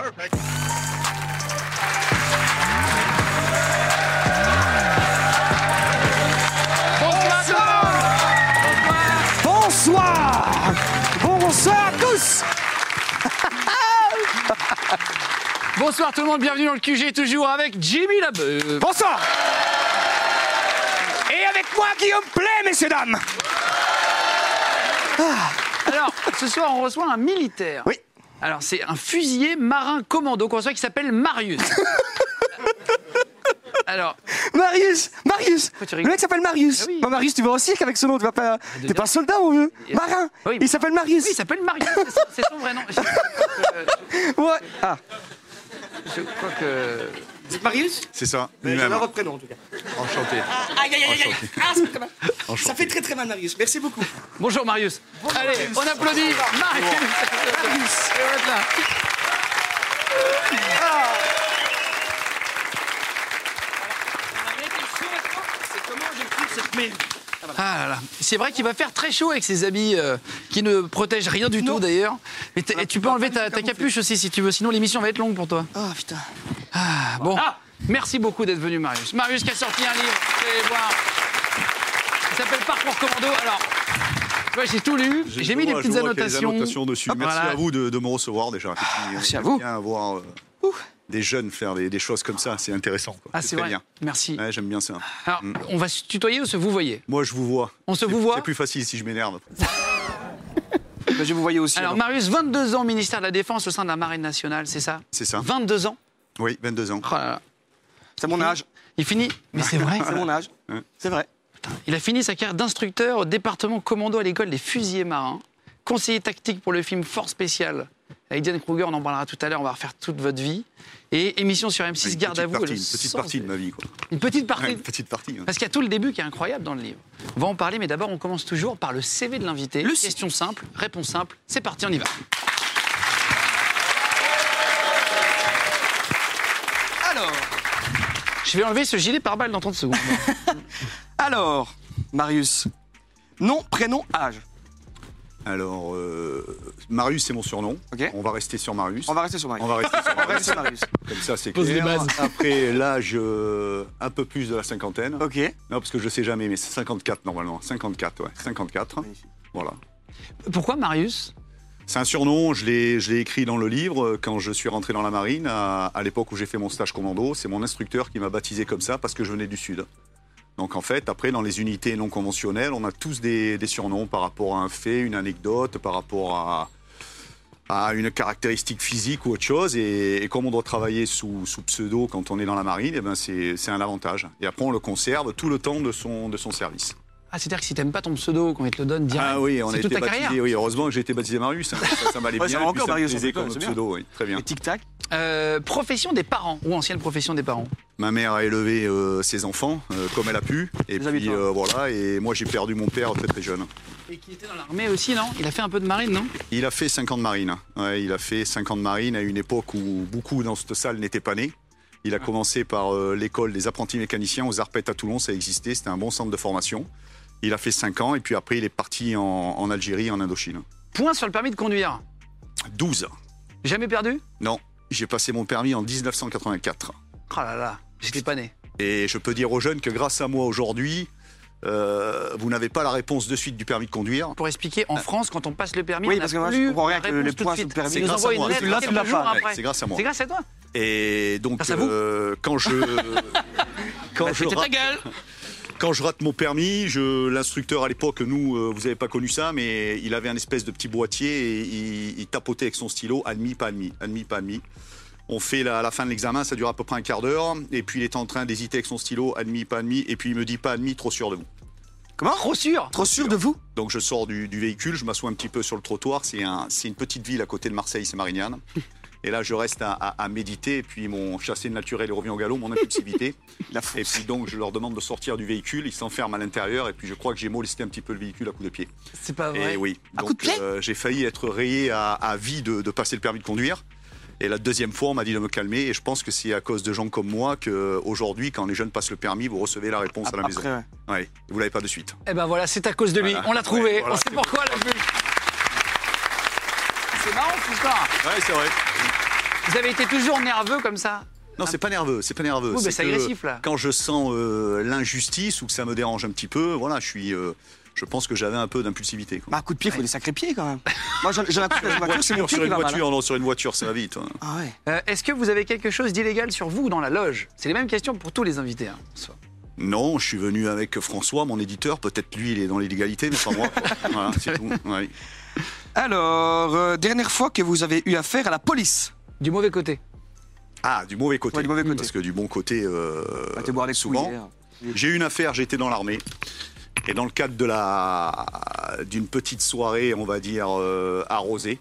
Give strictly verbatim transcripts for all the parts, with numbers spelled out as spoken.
Perfect. Bonsoir. Bonsoir à tous. Bonsoir tout le monde, bienvenue dans le Q G, toujours avec Jimmy Labeu. Bonsoir. Et avec moi, Guillaume Play, messieurs, dames. Alors, ce soir, on reçoit un militaire. Oui. Alors, c'est un fusilier marin commando qu'on reçoit qui s'appelle Marius. Alors, Marius, Marius. Pourquoi tu Le rigoles? mec s'appelle Marius. Ah oui. Bon, Marius, tu vas au cirque avec ce nom, tu vas pas. de T'es dire- pas soldat, mon vieux. Et- Marin. Oui, mais- Il s'appelle Marius. oui, il s'appelle Marius, c'est son- c'est son vrai nom. Je, je- Ouais. Ah. je crois que... C'est Marius. C'est ça, J'ai lui-même. leur prénom en tout cas. Enchanté. Aïe, aïe, aïe, aïe. Enchanté. Ah, ça fait très mal. Ça Enchanté. fait très très mal, Marius. Merci beaucoup. Bonjour Marius. Allez, on applaudit Marius. Marius. Et voilà. C'est comment j'ai pris cette mail. Ah là là. C'est vrai qu'il va faire très chaud avec ses habits euh, qui ne protègent rien du tout d'ailleurs. Et, t- et tu peux enlever ta, ta capuche aussi si tu veux, sinon l'émission va être longue pour toi. Oh putain. Ah, bon, merci beaucoup d'être venu Marius. Marius qui a sorti un livre, vous allez voir. Il s'appelle Parcours Commando. Alors, moi j'ai tout lu, j'ai mis des petites annotations. Des annotations dessus. Hop, Merci voilà. à vous de, de me recevoir déjà. merci à J'aime vous. bien voir euh, des jeunes faire des, des choses comme ça, c'est intéressant. Quoi. Ah, c'est très vrai. bien. Merci. Ouais, j'aime bien ça. Alors, Mm. on va se tutoyer ou se vous voyez? Moi, je vous vois. On se C'est- vous voit. C'est plus facile si je m'énerve. Bah, je vous voyais aussi. Alors, alors. Marius, vingt-deux ans, ministère de la Défense au sein de la Marine nationale, c'est ça? C'est ça. vingt-deux ans. Oui, vingt-deux ans. Oh là là. C'est mon âge. Il finit. Mais c'est vrai. C'est mon âge. Ouais. C'est vrai. Il a fini sa carrière d'instructeur au département commando à l'école des fusiliers marins, conseiller tactique pour le film Force Spéciale. Avec Diane Kruger, on en parlera tout à l'heure, on va refaire toute votre vie. Et émission sur M six, Une garde à petite vous. et partie, le une petite sens partie de des- ma vie. Quoi. Une petite partie. Ouais, une petite partie. hein. Parce qu'il y a tout le début qui est incroyable dans le livre. On va en parler, mais d'abord, on commence toujours par le C V de l'invité. Le Question simple, réponse simple. C'est parti, on y va. Alors. Je vais enlever ce gilet pare-balles dans trente secondes. Alors, Marius. Nom, prénom, âge. Alors, euh, Marius, c'est mon surnom. Ok. On va rester sur Marius. On va rester sur Marius. On va rester sur On va Marius. rester sur Marius. Comme ça, c'est Pose les clair. bases. Après, l'âge, euh, un peu plus de la cinquantaine. Ok. Non, parce que je sais jamais, mais c'est cinquante-quatre normalement. cinquante-quatre, ouais. cinquante-quatre. Voilà. Pourquoi Marius? C'est un surnom, je l'ai, je l'ai écrit dans le livre quand je suis rentré dans la marine, à, à l'époque où j'ai fait mon stage commando. C'est mon instructeur qui m'a baptisé comme ça parce que je venais du Sud. Donc en fait, après, dans les unités non conventionnelles, on a tous des, des surnoms par rapport à un fait, une anecdote, par rapport à, à une caractéristique physique ou autre chose. Et, et comme on doit travailler sous, sous pseudo quand on est dans la marine, eh ben c'est, c'est un avantage. Et après, on le conserve tout le temps de son, de son service. Ah, c'est-à-dire que si t'aimes pas ton pseudo, qu'on te le donne direct, Ah oui, on a c'est été toute ta baptisé. carrière. Oui, heureusement que j'ai été baptisé Marius. hein. Ça, ça m'allait Ouais, bien. ça va et puis encore, me Marius, plaisait c'est comme bien. pseudo, oui, très bien. Et tic-tac. Euh, profession des parents, ou ancienne profession des parents. Ma mère a élevé euh, ses enfants euh, comme elle a pu. Et Les puis habitants. euh, voilà, et moi j'ai perdu mon père très très jeune. Et qui était dans l'armée aussi, non? Il a fait un peu de marine, non? Il a fait cinq ans de marine. Ouais, il a fait cinq ans de marine à une époque où beaucoup dans cette salle n'étaient pas nés. Il a commencé par euh, l'école des apprentis mécaniciens aux Arpètes à Toulon, ça existait, c'était un bon centre de formation. Il a fait cinq ans et puis après il est parti en, en Algérie, en Indochine. Point sur le permis de conduire. douze. Jamais perdu? Non, j'ai passé mon permis en dix-neuf cent quatre-vingt-quatre. Oh là là, j'étais pas né. Et je peux dire aux jeunes que grâce à moi aujourd'hui, euh, vous n'avez pas la réponse de suite du permis de conduire. Pour expliquer, en France, quand on passe le permis, Oui, on parce a que moi, je plus comprends rien la que réponse les tout de points suite. sur le permis. Ils nous C'est envoient grâce à une moi. lettre Là, tu quelques l'as jours pas. après. Ouais, c'est grâce à moi. C'est grâce à toi. Et donc, Grâce à vous. euh, quand je quand, Bah, je c'était ta rate, gueule. quand je rate mon permis, je, l'instructeur à l'époque, nous, euh, vous n'avez pas connu ça, mais il avait un espèce de petit boîtier et il, il tapotait avec son stylo, admis, pas admis, admis, pas admis. On fait la, la fin de l'examen, ça dure à peu près un quart d'heure, et puis il est en train d'hésiter avec son stylo, admis, pas admis, et puis il me dit pas admis, trop sûr de vous. Comment? Trop sûr. Trop sûr de vous? Donc je sors du, du véhicule, je m'assois un petit peu sur le trottoir. C'est un, c'est une petite ville à côté de Marseille, c'est Marignane. Et là, je reste à, à- à méditer. Et puis mon chassé naturel revient au galop, mon impulsivité. La Et fausse. puis donc, je leur demande de sortir du véhicule. Ils s'enferment à l'intérieur. Et puis je crois que j'ai molesté un petit peu le véhicule à coups de pied. C'est pas vrai. Et oui. À Donc coups de pied euh, j'ai failli être rayé à, à vie de, de passer le permis de conduire. Et la deuxième fois, on m'a dit de me calmer. Et je pense que c'est à cause de gens comme moi qu'aujourd'hui, quand les jeunes passent le permi, vous recevez la réponse à la maison. Après, ouais. Ouais, vous l'avez pas de suite. Eh ben voilà, c'est à cause de lui. Voilà. On l'a trouvé. Ouais, voilà, on sait c'est pourquoi, la vue. C'est marrant, cette histoire. Ouais, c'est vrai. Vous avez été toujours nerveux comme ça? Non, c'est pas nerveux, c'est pas nerveux. Oui, mais c'est que agressif, là. Quand je sens euh, l'injustice ou que ça me dérange un petit peu, voilà, je suis. Euh, je pense que j'avais un peu d'impulsivité. quoi. Bah, un coup de pied, il faut des sacrés pieds quand même. Moi, j'en j'en ai un coup de voiture, c'est mon pied sur qui une va mal. voiture, hein. non, sur une voiture, ça va vite. hein. Ah ouais. Euh, Est-ce que vous avez quelque chose d'illégal sur vous ou dans la loge? C'est les mêmes questions pour tous les invités. Hein, ce soir. Non, je suis venu avec François, mon éditeur. Peut-être lui, il est dans l'illégalité, mais pas moi. Voilà, c'est tout. Ouais. Alors, euh, dernière fois que vous avez eu affaire à la police. Du mauvais côté. Ah, du mauvais côté. Ouais, du mauvais côté. Parce que du bon côté, euh, Bah, t'es boire des souvent. couilles, hier. J'ai eu une affaire, j'étais dans l'armée. Et dans le cadre de la d'une petite soirée, on va dire, euh, arrosée,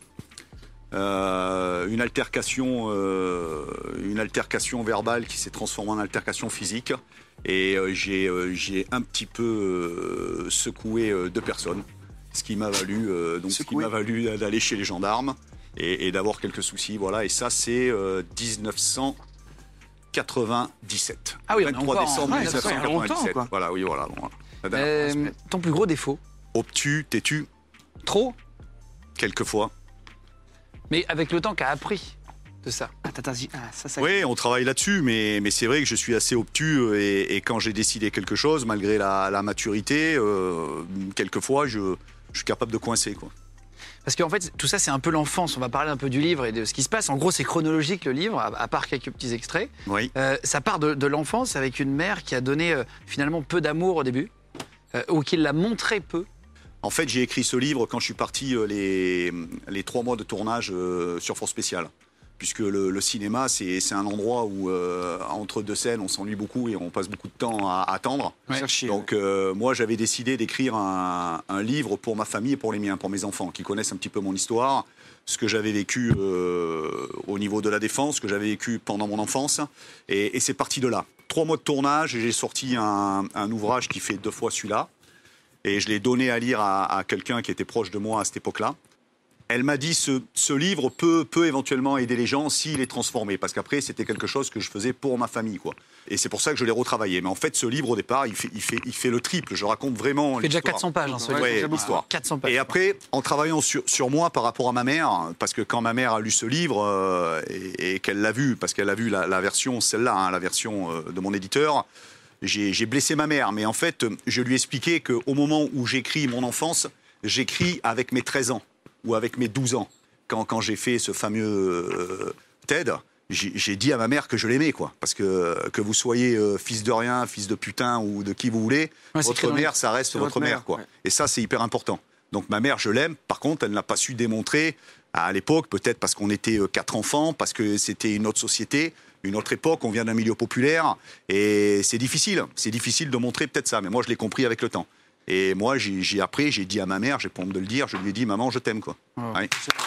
euh, une altercation, euh, une altercation verbale qui s'est transformée en altercation physique. Et euh, j'ai euh, j'ai un petit peu euh, secoué euh, deux personnes, ce qui m'a valu euh, donc ce qui Secoué. m'a valu d'aller chez les gendarmes et, et d'avoir quelques soucis. Voilà. Et ça, c'est euh, dix-neuf cent quatre-vingt-dix-sept. Ah oui, on est vingt-trois encore en- décembre ouais, mille neuf cent quatre-vingt-dix-sept. il y a longtemps, quoi. Voilà, oui, voilà. Bon, la dernière Euh, semaine. ton plus gros défaut? Obtus, têtu, Trop? quelquefois. Mais avec le temps qu'a appris de ça. Ah, t'as- t'as- ah, ça, ça. Oui, on travaille là-dessus, mais, mais c'est vrai que je suis assez obtus et, et quand j'ai décidé quelque chose, malgré la, la maturité, euh, quelquefois, je, je suis capable de coincer, quoi. Parce qu'en fait, tout ça, c'est un peu l'enfance. On va parler un peu du livre et de ce qui se passe. En gros, c'est chronologique, le livre, à, à part quelques petits extraits. Oui. Euh, ça part de, de l'enfance avec une mère qui a donné euh, finalement peu d'amour au début, euh, ou qui l'a montré peu. En fait, j'ai écrit ce livre quand je suis parti euh, les, les trois mois de tournage euh, sur Force Spéciale. Puisque le, le cinéma, c'est c'est un endroit où, euh, entre deux scènes, on s'ennuie beaucoup et on passe beaucoup de temps à attendre. Ouais. Faire chier, Donc, euh, moi, j'avais décidé d'écrire un, un livre pour ma famille et pour les miens, pour mes enfants, qui connaissent un petit peu mon histoire, ce que j'avais vécu euh, au niveau de la défense, ce que j'avais vécu pendant mon enfance. Et, et c'est parti de là. Trois mois de tournage et j'ai sorti un, un ouvrage qui fait deux fois celui-là. Et je l'ai donné à lire à, à quelqu'un qui était proche de moi à cette époque-là. Elle m'a dit ce, ce livre peut, peut éventuellement aider les gens s'il est transformé. Parce qu'après, c'était quelque chose que je faisais pour ma famille, quoi. Et c'est pour ça que je l'ai retravaillé. Mais en fait, ce livre, au départ, il fait, il fait, il fait le triple. Je raconte vraiment Il fait déjà l'histoire. quatre cents pages, hein, ce Ouais, livre. Ouais, l'histoire. quatre cents pages. Et après, en travaillant sur, sur moi par rapport à ma mère, parce que quand ma mère a lu ce livre euh, et, et qu'elle l'a vu, parce qu'elle a vu la, la version, celle-là, hein, la version euh, de mon éditeur, j'ai j'ai blessé ma mère. Mais en fait, je lui ai expliqué qu'au moment où j'écris mon enfance, j'écris avec mes treize ans ou avec mes douze ans. Quand, quand j'ai fait ce fameux euh, TED, j'ai j'ai dit à ma mère que je l'aimais, quoi. Parce que que vous soyez euh, fils de rien, fils de putain ou de qui vous voulez, Ouais, c'est écrit votre dans le- mère, ça reste c'est votre votre mère, mère, quoi. ouais. Et ça, c'est hyper important. Donc ma mère, je l'aime. Par contre, elle n'a pas su démontrer à l'époque, peut-être parce qu'on était euh, quatre enfants, parce que c'était une autre société, une autre époque, on vient d'un milieu populaire, et c'est difficile. C'est difficile de montrer peut-être ça, mais moi, je l'ai compris avec le temps. Et moi, j'ai j'ai- après, j'ai dit à ma mère, j'ai pas honte de le dire, je lui ai dit, maman, je t'aime, quoi. Oh. Ouais.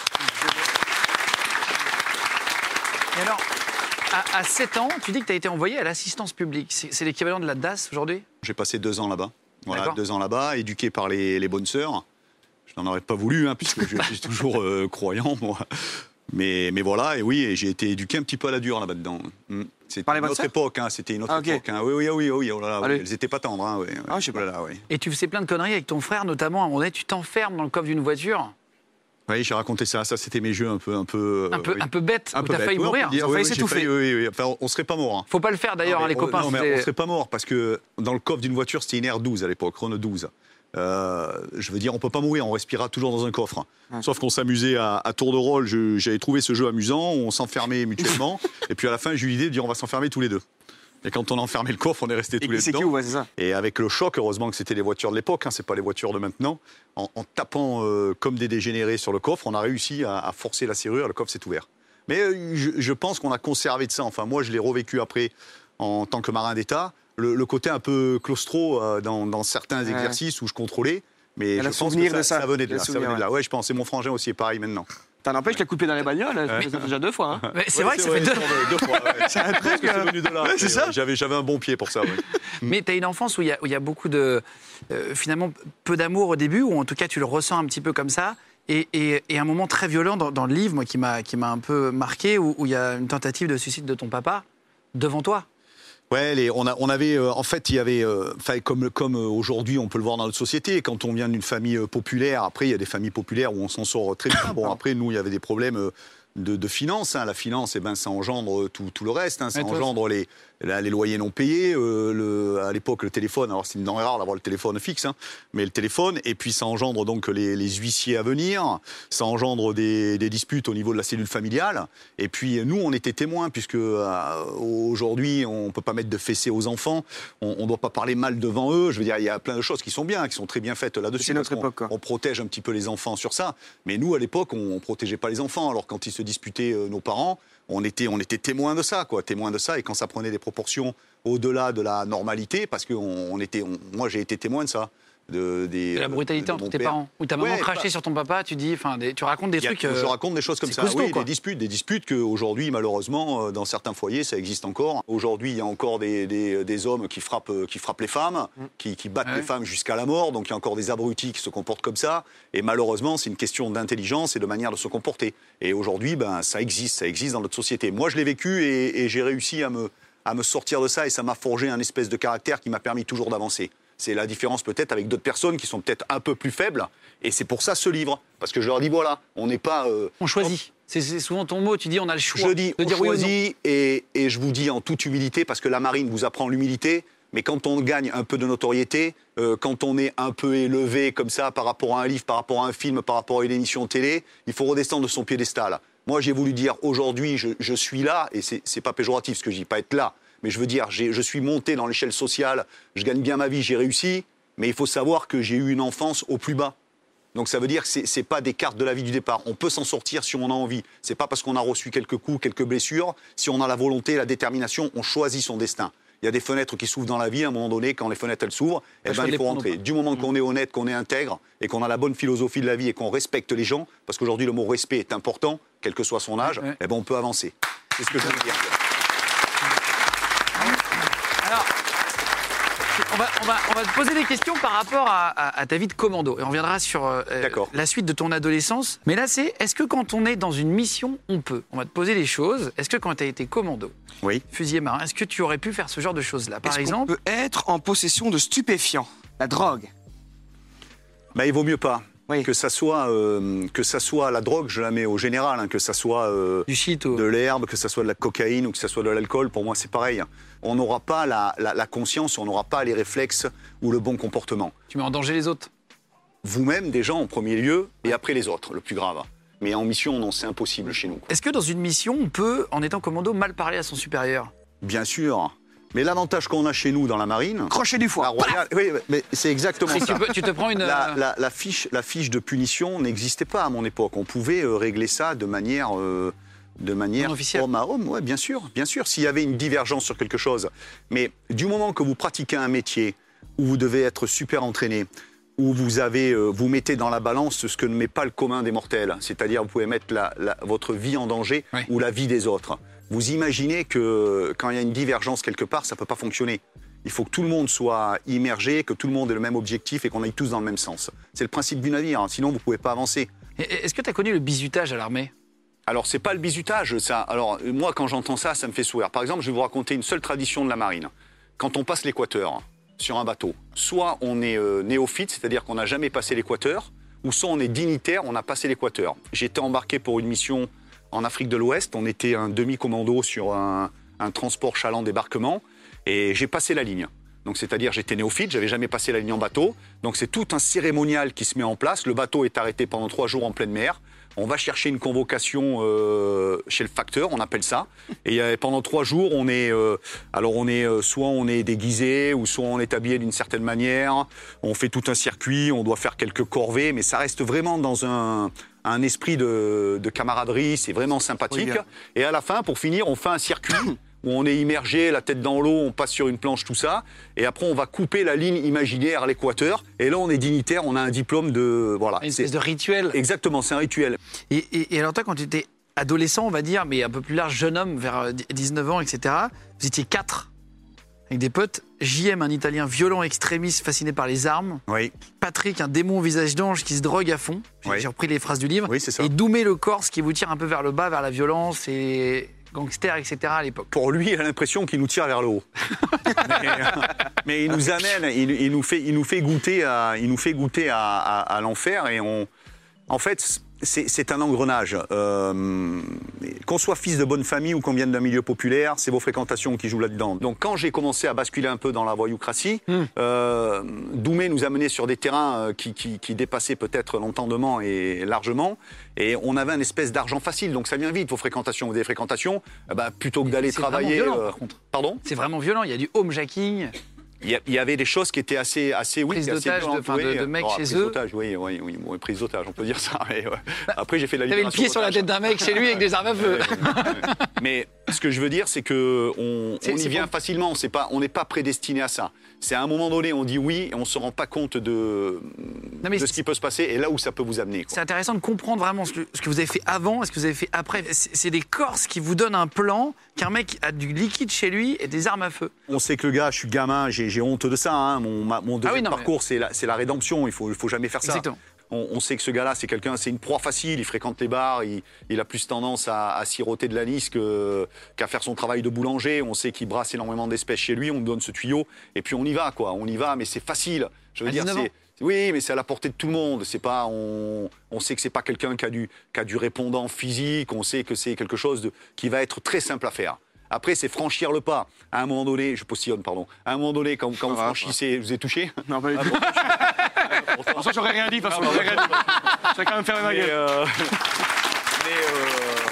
Et alors, à, à sept ans, tu dis que tu as été envoyé à l'assistance publique. C'est c'est l'équivalent de la D A S aujourd'hui? J'ai passé deux ans là-bas. Voilà, D'accord. deux ans là-bas, éduqué par les, les bonnes sœurs. Je n'en aurais pas voulu, hein, puisque je suis toujours euh, croyant, moi. Mais, mais voilà, et oui, et j'ai été éduqué un petit peu à la dure là-bas dedans. Mm. C'était Par les une bonnes autre sœurs époque, hein, c'était une autre Ah, ok. époque. Hein. Oui, oui, oui, oui, oh là là, oui, Allez. elles étaient pas tendres. Hein, oui, oui. Ah, je sais pas. Oh là là, oui. Et tu faisais plein de conneries avec ton frère, notamment à un moment donné, tu t'enfermes dans le coffre d'une voiture, Oui, j'ai raconté ça. Ça, c'était mes jeux un peu, un peu, un euh, peu, oui. un peu bête, Un où peu t'as bête. failli Ouais, on peut mourir. dire, Ils ont oui, failli oui, j'ai s'étouffer. Oui, oui, oui. Enfin, on serait pas mort. Hein. Faut pas le faire d'ailleurs, Non, hein, les mais on- copains. non, mais c'était- on serait pas mort parce que dans le coffre d'une voiture, c'était une R douze à l'époque, Renault douze. Euh, je veux dire, on peut pas mourir, on respirera toujours dans un coffre. Ouais. Sauf qu'on s'amusait à, à tour de rôle. je- J'avais trouvé ce jeu amusant, on s'enfermait mutuellement. Et puis à la fin, j'ai eu l'idée de dire on va s'enfermer tous les deux. Et quand on a enfermé le coffre, on est restés tous Et les c'est deux. qui, ouais, c'est ça. Et avec le choc, heureusement que c'était les voitures de l'époque, hein, c'est pas les voitures de maintenant. En, en tapant euh, comme des dégénérés sur le coffre, on a réussi à, à forcer la serrure, le coffre s'est ouvert. Mais euh, je, je pense qu'on a conservé de ça. Enfin, moi, je l'ai revécu après en tant que marin d'État. Le, le côté un peu claustro euh, dans, dans certains Ouais. exercices où je contrôlais. Mais Elle je a pense souvenir que de ça, ça. ça venait de Le là. Ça souvenir, venait de là. Ouais, je pense. Et mon frangin aussi est pareil maintenant. T'en empêches, le coupé dans les bagnoles, ça fait déjà deux fois. Hein. Mais c'est Ouais, vrai que ça fait deux. ouais, deux fois. Ouais. C'est un Je pense truc. que c'est euh, venu de là. ouais, c'est Mais, ça. ouais, J'avais, j'avais un bon pied pour ça. Ouais. Mais tu as une enfance où il y, a- où il y a beaucoup de. euh, finalement, peu d'amour au début, ou en tout cas, tu le ressens un petit peu comme ça. Et, et- et un moment très violent dans, dans le livre, moi, qui m'a qui m'a un peu marqué, où, où il y a une tentative de suicide de ton papa devant toi. Ouais, les- on, a, on avait, euh, en fait, il y avait, euh, enfin, comme, comme euh, aujourd'hui, on peut le voir dans notre société, quand on vient d'une famille euh, populaire, après, il y a des familles populaires où on s'en sort très bien. Bon, après, nous, il y avait des problèmes euh, de, de finances. Hein. La finance, eh ben, ça engendre tout, tout le reste. Hein. Ça Ouais, engendre les, la, les loyers non payés. Euh, le, à l'époque, le téléphone. Alors, c'est une denrée rare d'avoir le téléphone fixe, hein, mais le téléphone. Et puis, ça engendre donc les, les huissiers à venir. Ça engendre des, des disputes au niveau de la cellule familiale. Et puis, nous, on était témoins, puisque euh, aujourd'hui, on ne peut pas mettre de fessée aux enfants. On ne doit pas parler mal devant eux. Je veux dire, il y a plein de choses qui sont bien, qui sont très bien faites là-dessus. C'est notre époque, quoi. On protège un petit peu les enfants sur ça. Mais nous, à l'époque, on ne protégeait pas les enfants. Alors, quand ils se disputaient, euh, nos parents, on était, on était témoins de ça, quoi. Témoins de ça. Et quand ça prenait des proportions au-delà de la normalité, parce que on, on était, on, moi, j'ai été témoin de ça. De, des, De la brutalité de, de entre mon tes père. parents. Où ta maman Ouais, crachait pas- sur ton papa, tu dis, enfin, des- tu racontes des Il y a- trucs. euh, Je raconte des choses comme c'est ça. costaud, oui, quoi. des disputes, des disputes qu'aujourd'hui, malheureusement, euh, dans certains foyers, ça existe encore. Aujourd'hui, il y a encore des, des, des hommes qui frappent, euh, qui frappent les femmes, qui, qui battent Ouais. les femmes jusqu'à la mort. Donc il y a encore des abrutis qui se comportent comme ça. Et malheureusement, c'est une question d'intelligence et de manière de se comporter. Et aujourd'hui, ben, ça existe, ça existe dans notre société. Moi, je l'ai vécu et, et j'ai réussi à me, à me sortir de ça. Et ça m'a forgé un espèce de caractère qui m'a permis toujours d'avancer. C'est la différence peut-être avec d'autres personnes qui sont peut-être un peu plus faibles. Et c'est pour ça ce livre. Parce que je leur dis, voilà, on n'est pas... euh, On choisit. C'est c'est souvent ton mot, tu dis, on a le choix je dis, de on dire oui ou non. choisit, et, et je vous dis en toute humilité, parce que la marine vous apprend l'humilité, mais quand on gagne un peu de notoriété, euh, quand on est un peu élevé comme ça par rapport à un livre, par rapport à un film, par rapport à une émission de télé, il faut redescendre de son piédestal. Moi, j'ai voulu dire, aujourd'hui, je, je suis là, et c'est c'est pas péjoratif ce que je dis, pas être là, mais je veux dire, j'ai- je suis monté dans l'échelle sociale, je gagne bien ma vie, j'ai réussi, mais il faut savoir que j'ai eu une enfance au plus bas. Donc ça veut dire que c'est c'est pas des cartes de la vie du départ. On peut s'en sortir si on a envie. C'est pas parce qu'on a reçu quelques coups, quelques blessures. Si on a la volonté, la détermination, on choisit son destin. Il y a des fenêtres qui s'ouvrent dans la vie. À un moment donné, quand les fenêtres elles s'ouvrent, eh Pas ben, choix de il les faut prendre ou rentrer. pas. Du moment qu'on est honnête, qu'on est intègre et qu'on a la bonne philosophie de la vie et qu'on respecte les gens, parce qu'aujourd'hui le mot respect est important, quel que soit son âge, Ouais, ouais. eh ben, on peut avancer. C'est ce que je veux dire. Alors, on va, on, va, on va te poser des questions par rapport à, à- à ta vie de commando. Et on reviendra sur euh, D'accord. la suite de ton adolescence. Mais là, c'est est-ce que quand on est dans une mission, on peut On va te poser des choses. Est-ce que quand tu as été commando, Oui. fusilier marin, est-ce que tu aurais pu faire ce genre de choses-là Par Est-ce qu'on exemple, peut être en possession de stupéfiants, la drogue. Bah, il vaut mieux pas. Oui. Que ça soit, euh, que ça soit la drogue, je la mets au général, hein, que ça soit euh, du shit ou... de l'herbe, que ça soit de la cocaïne ou que ça soit de l'alcool, pour moi c'est pareil. On n'aura pas la, la- la conscience, on n'aura pas les réflexes ou le bon comportement. Tu mets en danger les autres. Vous-même déjà en premier lieu et après les autres, le plus grave. Mais en mission, non, c'est impossible chez nous. Est-ce que dans une mission, on peut, en étant commando, mal parler à son supérieur Bien sûr. Mais l'avantage qu'on a chez nous dans la marine, Crochet du la foie. royale, oui, mais c'est exactement C'est que ça. tu, peux- tu te prends une... La, euh, la- la fiche, la fiche de punition n'existait pas à mon époque. On pouvait euh, régler ça de manière, euh, de manière Non officielle. homme à homme. Ouais, bien sûr, bien sûr. S'il y avait une divergence sur quelque chose, mais du moment que vous pratiquez un métier où vous devez être super entraîné, où vous avez, euh, vous mettez dans la balance ce que ne met pas le commun des mortels, c'est-à-dire vous pouvez mettre la- la- votre vie en danger Oui. ou la vie des autres. Vous imaginez que quand il y a une divergence quelque part, ça ne peut pas fonctionner. Il faut que tout le monde soit immergé, que tout le monde ait le même objectif et qu'on aille tous dans le même sens. C'est le principe du navire, hein, sinon vous ne pouvez pas avancer. Est-ce que tu as connu le bizutage à l'armée? Alors, c'est pas le bizutage, ça. Alors, moi, quand j'entends ça, ça me fait sourire. Par exemple, je vais vous raconter une seule tradition de la marine. Quand on passe l'équateur sur un bateau, soit on est euh, néophyte, c'est-à-dire qu'on n'a jamais passé l'équateur, ou soit on est dignitaire, on a passé l'équateur. J'étais embarqué pour une mission en Afrique de l'Ouest. On était un demi-commando sur un, un transport chaland débarquement, et j'ai passé la ligne. Donc, c'est-à-dire, j'étais néophyte, j'avais jamais passé la ligne en bateau. Donc, c'est tout un cérémonial qui se met en place. Le bateau est arrêté pendant trois jours en pleine mer. On va chercher une convocation euh, chez le facteur, on appelle ça. Et euh, pendant trois jours, on est, euh, alors on est, euh, soit on est déguisé, ou soit on est habillé d'une certaine manière. On fait tout un circuit, on doit faire quelques corvées, mais ça reste vraiment dans un, un esprit de, de camaraderie. C'est vraiment sympathique. Oui, bien. Et à la fin, pour finir, on fait un circuit où on est immergé, la tête dans l'eau, on passe sur une planche, tout ça. Et après, on va couper la ligne imaginaire à l'équateur. Et là, on est dignitaire, on a un diplôme de... Voilà. Une C'est- espèce de rituel. Exactement, c'est un rituel. Et, et- et alors toi, quand tu étais adolescent, on va dire, mais un peu plus large, jeune homme, vers euh, dix-neuf ans, et cetera, vous étiez quatre, avec des potes. J M, un Italien violent, extrémiste, fasciné par les armes. Oui, Patrick, un démon au visage d'ange qui se drogue à fond. J'ai Oui. j'ai repris les phrases du livre. oui c'est ça. Et Doumé le Corse qui vous tire un peu vers le bas, vers la violence et gangster, et cetera à l'époque. Pour lui, il a l'impression qu'il nous tire vers le haut. mais, euh, mais il nous amène, il, il nous fait, il nous fait goûter à, il nous fait goûter à, à- à l'enfer. Et on, en fait, c'est, c'est un engrenage. Euh, qu'on soit fils de bonne famille ou qu'on vienne d'un milieu populaire, c'est vos fréquentations qui jouent là-dedans. Donc quand j'ai commencé à basculer un peu dans la voyoucratie, mmh. euh, Doumé nous a menés sur des terrains qui, qui, qui dépassaient peut-être l'entendement et largement, et on avait une espèce d'argent facile. Donc ça vient vite, vos fréquentations. Vous avez des fréquentations, eh ben, plutôt que d'aller c'est travailler... Violent, euh, par contre. Pardon ? C'est vraiment violent, il y a du homejacking. Il y, a, il y avait des choses qui étaient assez, assez oui, prise assez d'otage de, de, de mecs oh, chez prise eux. D'otage, oui, oui, oui, oui, prise d'otage, on peut dire ça. Mais, ouais. Après, j'ai fait la libération. T'avais le pied sur la tête d'un mec chez lui avec des armes à feu. Mais ce que je veux dire, c'est que on, on y vient bon. facilement. C'est pas, on n'est pas prédestiné à ça. C'est à un moment donné, on dit oui, et on se rend pas compte de, non, de ce qui peut se passer et là où ça peut vous amener. Quoi. C'est intéressant de comprendre vraiment ce que, ce que vous avez fait avant et ce que vous avez fait après. C'est, c'est des Corses qui vous donnent un plan qu'un mec a du liquide chez lui et des armes à feu. On sait que le gars, je suis gamin, j'ai, j'ai honte de ça. Hein. Mon, ma, mon deuxième ah oui, non, parcours, mais... c'est, la, c'est la rédemption. Il faut, il faut jamais faire Exactement. ça. On, on sait que ce gars-là, c'est quelqu'un, c'est une proie facile. Il fréquente les bars, il, il a plus tendance à, à siroter de l'anis que, qu'à faire son travail de boulanger. On sait qu'il brasse énormément d'espèces chez lui. On nous donne ce tuyau et puis on y va, quoi. On y va, mais c'est facile. Je veux à dire, c'est ans. Oui, mais c'est à la portée de tout le monde. C'est pas, on, on sait que c'est pas quelqu'un qui a du, qui a du répondant physique. On sait que c'est quelque chose de, qui va être très simple à faire. Après, c'est franchir le pas. À un moment donné, je postillonne, pardon. À un moment donné, quand, quand vous franchissez, vous êtes touché ? Non, pas du tout. Pour ça, j'aurais rien dit, parce que j'aurais rien dit. J'aurais quand même fermé ma gueule. Euh, mais euh,